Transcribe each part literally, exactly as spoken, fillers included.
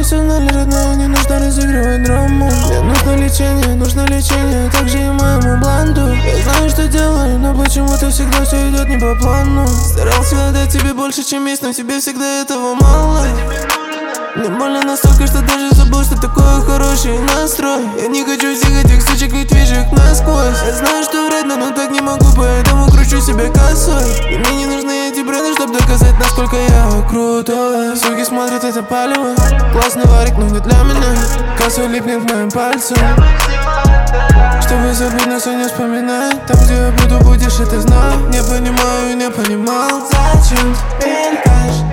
профессионально, родная, не нужно разыгрывать драму. Мне нужно лечение, нужно лечение, также и моему бланду. Я знаю, что делаю, но почему-то всегда все идет не по плану. Старался отдать тебе больше, чем есть, но тебе всегда этого мало. Мне больно настолько, что даже забыл, что такое хороший настрой. Я не хочу всех этих сучек, ведь вижу их насквозь. Я знаю, что вредно, но так не могу, поэтому кручу себя косой. И мне не нужны эти бренды, чтобы доказать, насколько я крутой. Суки смотрят это палево, классный варик, но не для меня. Косой липнет к моим пальцам, чтобы забыть, но все не вспоминать. Там, где я буду, будешь, это знать. Не понимаю, не понимал, зачем ты мелькаешь.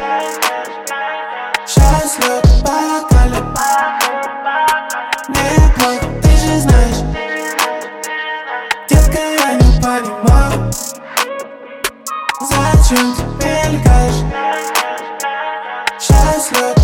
Счастлив по бокале, не плохо, ты же знаешь. Детка, я не понимаю, зачем ты мелькаешь. Счастлив